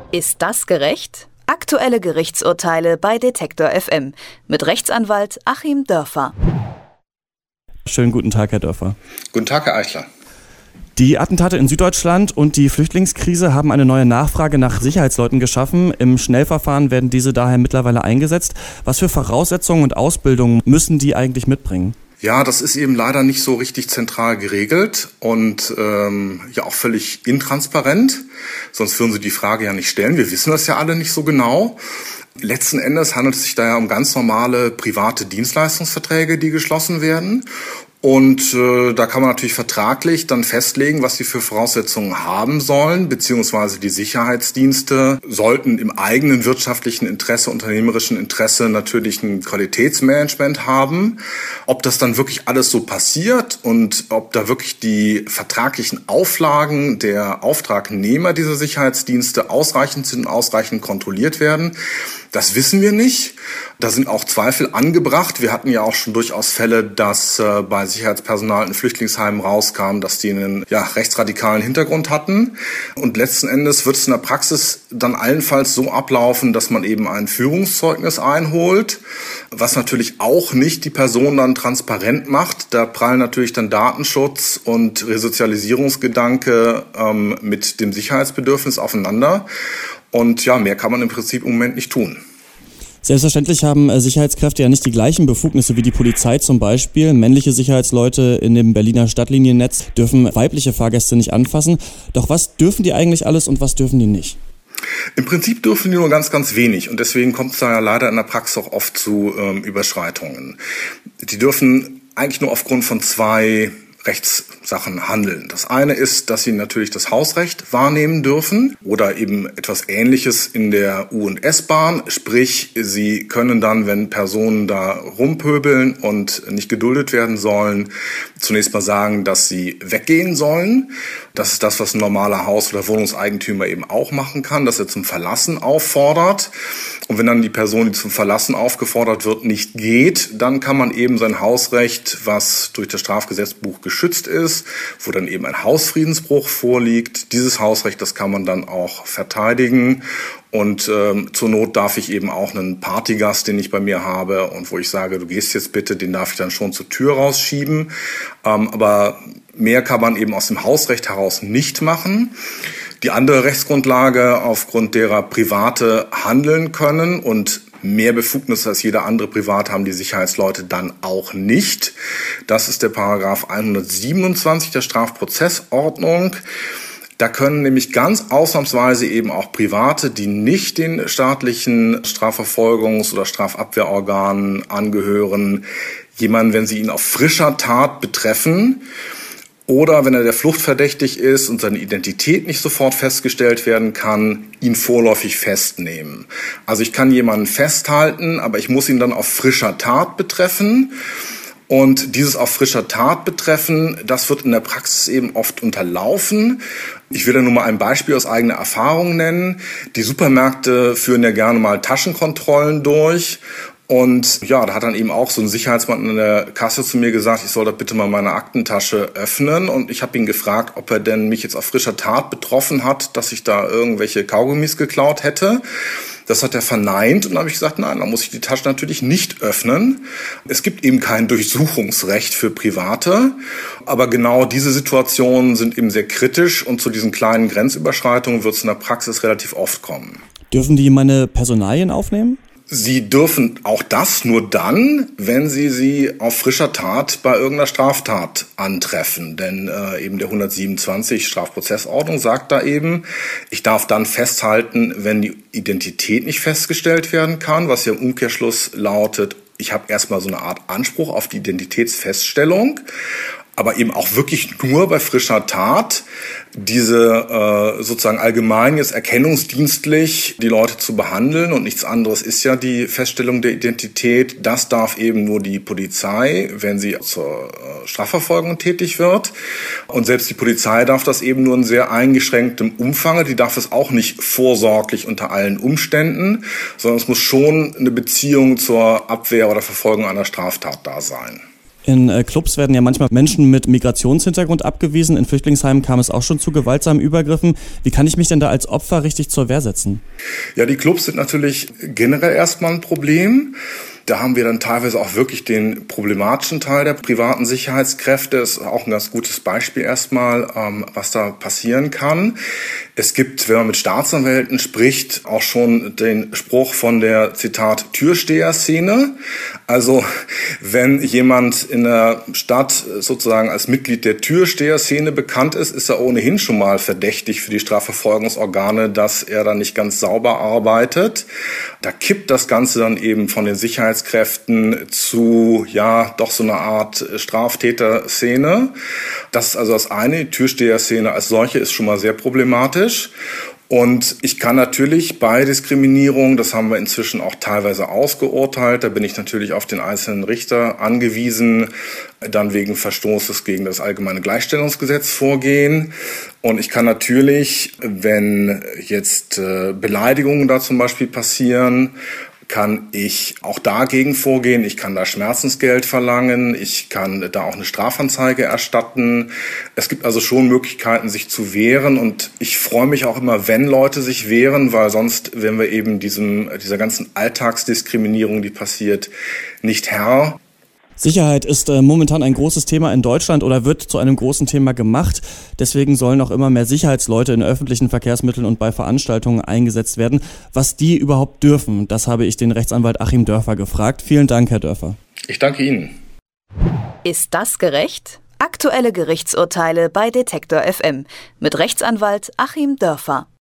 Ist das gerecht? Aktuelle Gerichtsurteile bei Detektor FM mit Rechtsanwalt Achim Dörfer. Schönen guten Tag, Herr Dörfer. Guten Tag, Herr Eichler. Die Attentate in Süddeutschland und die Flüchtlingskrise haben eine neue Nachfrage nach Sicherheitsleuten geschaffen. Im Schnellverfahren werden diese daher mittlerweile eingesetzt. Was für Voraussetzungen und Ausbildungen müssen die eigentlich mitbringen? Ja, das ist eben leider nicht so richtig zentral geregelt und ja auch völlig intransparent. Sonst würden Sie die Frage ja nicht stellen. Wir wissen das ja alle nicht so genau. Letzten Endes handelt es sich da ja um ganz normale private Dienstleistungsverträge, die geschlossen werden. Und da kann man natürlich vertraglich dann festlegen, was sie für Voraussetzungen haben sollen, beziehungsweise die Sicherheitsdienste sollten im eigenen wirtschaftlichen Interesse, unternehmerischen Interesse natürlich ein Qualitätsmanagement haben. Ob das dann wirklich alles so passiert und ob da wirklich die vertraglichen Auflagen der Auftragnehmer dieser Sicherheitsdienste ausreichend sind und ausreichend kontrolliert werden, das wissen wir nicht. Da sind auch Zweifel angebracht. Wir hatten ja auch schon durchaus Fälle, dass bei Sicherheitspersonal in Flüchtlingsheimen rauskam, dass die einen rechtsradikalen Hintergrund hatten. Und letzten Endes wird es in der Praxis dann allenfalls so ablaufen, dass man eben ein Führungszeugnis einholt, was natürlich auch nicht die Person dann transparent macht. Da prallen natürlich dann Datenschutz und Resozialisierungsgedanke mit dem Sicherheitsbedürfnis aufeinander. Und ja, mehr kann man im Prinzip im Moment nicht tun. Selbstverständlich haben Sicherheitskräfte ja nicht die gleichen Befugnisse wie die Polizei zum Beispiel. Männliche Sicherheitsleute in dem Berliner Stadtliniennetz dürfen weibliche Fahrgäste nicht anfassen. Doch was dürfen die eigentlich alles und was dürfen die nicht? Im Prinzip dürfen die nur ganz, ganz wenig. Und deswegen kommt es da ja leider in der Praxis auch oft zu Überschreitungen. Die dürfen eigentlich nur aufgrund von zwei Rechtssachen handeln. Das eine ist, dass sie natürlich das Hausrecht wahrnehmen dürfen oder eben etwas Ähnliches in der U- und S-Bahn. Sprich, sie können dann, wenn Personen da rumpöbeln und nicht geduldet werden sollen, zunächst mal sagen, dass sie weggehen sollen. Das ist das, was ein normaler Haus- oder Wohnungseigentümer eben auch machen kann, dass er zum Verlassen auffordert. Und wenn dann die Person, die zum Verlassen aufgefordert wird, nicht geht, dann kann man eben sein Hausrecht, was durch das Strafgesetzbuch geschützt ist, wo dann eben ein Hausfriedensbruch vorliegt, dieses Hausrecht, das kann man dann auch verteidigen. Und zur Not darf ich eben auch einen Partygast, den ich bei mir habe und wo ich sage, du gehst jetzt bitte, den darf ich dann schon zur Tür rausschieben. Aber mehr kann man eben aus dem Hausrecht heraus nicht machen. Die andere Rechtsgrundlage, aufgrund derer Private handeln können und mehr Befugnisse als jeder andere Privat haben die Sicherheitsleute dann auch nicht. Das ist der Paragraph 127 der Strafprozessordnung. Da können nämlich ganz ausnahmsweise eben auch Private, die nicht den staatlichen Strafverfolgungs- oder Strafabwehrorganen angehören, jemanden, wenn sie ihn auf frischer Tat betreffen, oder wenn er der Flucht verdächtig ist und seine Identität nicht sofort festgestellt werden kann, ihn vorläufig festnehmen. Also ich kann jemanden festhalten, aber ich muss ihn dann auf frischer Tat betreffen. Und dieses auf frischer Tat betreffen, das wird in der Praxis eben oft unterlaufen. Ich will da nur mal ein Beispiel aus eigener Erfahrung nennen. Die Supermärkte führen ja gerne mal Taschenkontrollen durch. Und ja, da hat dann eben auch so ein Sicherheitsmann in der Kasse zu mir gesagt, ich soll da bitte mal meine Aktentasche öffnen. Und ich habe ihn gefragt, ob er denn mich jetzt auf frischer Tat betroffen hat, dass ich da irgendwelche Kaugummis geklaut hätte. Das hat er verneint und dann habe ich gesagt, nein, dann muss ich die Tasche natürlich nicht öffnen. Es gibt eben kein Durchsuchungsrecht für Private, aber genau diese Situationen sind eben sehr kritisch und zu diesen kleinen Grenzüberschreitungen wird es in der Praxis relativ oft kommen. Dürfen die meine Personalien aufnehmen? Sie dürfen auch das nur dann, wenn Sie auf frischer Tat bei irgendeiner Straftat antreffen. Denn eben der 127 Strafprozessordnung sagt da eben, ich darf dann festhalten, wenn die Identität nicht festgestellt werden kann, was ja im Umkehrschluss lautet, ich habe erstmal so eine Art Anspruch auf die Identitätsfeststellung, aber eben auch wirklich nur bei frischer Tat, diese sozusagen allgemein jetzt erkennungsdienstlich die Leute zu behandeln und nichts anderes ist ja die Feststellung der Identität. Das darf eben nur die Polizei, wenn sie zur Strafverfolgung tätig wird. Und selbst die Polizei darf das eben nur in sehr eingeschränktem Umfang. Die darf es auch nicht vorsorglich unter allen Umständen, sondern es muss schon eine Beziehung zur Abwehr oder Verfolgung einer Straftat da sein. In Clubs werden ja manchmal Menschen mit Migrationshintergrund abgewiesen. In Flüchtlingsheimen kam es auch schon zu gewaltsamen Übergriffen. Wie kann ich mich denn da als Opfer richtig zur Wehr setzen? Ja, die Clubs sind natürlich generell erstmal ein Problem. Da haben wir dann teilweise auch wirklich den problematischen Teil der privaten Sicherheitskräfte. Das ist auch ein ganz gutes Beispiel erstmal, was da passieren kann. Es gibt, wenn man mit Staatsanwälten spricht, auch schon den Spruch von der, Zitat, Türsteher-Szene. Also wenn jemand in der Stadt sozusagen als Mitglied der Türsteher-Szene bekannt ist, ist er ohnehin schon mal verdächtig für die Strafverfolgungsorgane, dass er da nicht ganz sauber arbeitet. Da kippt das Ganze dann eben von den Sicherheitskräften zu, ja, doch so eine Art Straftäter-Szene. Das ist also das eine. Die Türsteher-Szene als solche ist schon mal sehr problematisch. Und ich kann natürlich bei Diskriminierung, das haben wir inzwischen auch teilweise ausgeurteilt, da bin ich natürlich auf den einzelnen Richter angewiesen, dann wegen Verstoßes gegen das Allgemeine Gleichstellungsgesetz vorgehen. Und ich kann natürlich, wenn jetzt Beleidigungen da zum Beispiel passieren, kann ich auch dagegen vorgehen. Ich kann da Schmerzensgeld verlangen. Ich kann da auch eine Strafanzeige erstatten. Es gibt also schon Möglichkeiten, sich zu wehren. Und ich freue mich auch immer, wenn Leute sich wehren, weil sonst wären wir eben dieser ganzen Alltagsdiskriminierung, die passiert, nicht Herr. Sicherheit ist momentan ein großes Thema in Deutschland oder wird zu einem großen Thema gemacht. Deswegen sollen auch immer mehr Sicherheitsleute in öffentlichen Verkehrsmitteln und bei Veranstaltungen eingesetzt werden. Was die überhaupt dürfen, das habe ich den Rechtsanwalt Achim Dörfer gefragt. Vielen Dank, Herr Dörfer. Ich danke Ihnen. Ist das gerecht? Aktuelle Gerichtsurteile bei Detektor FM mit Rechtsanwalt Achim Dörfer.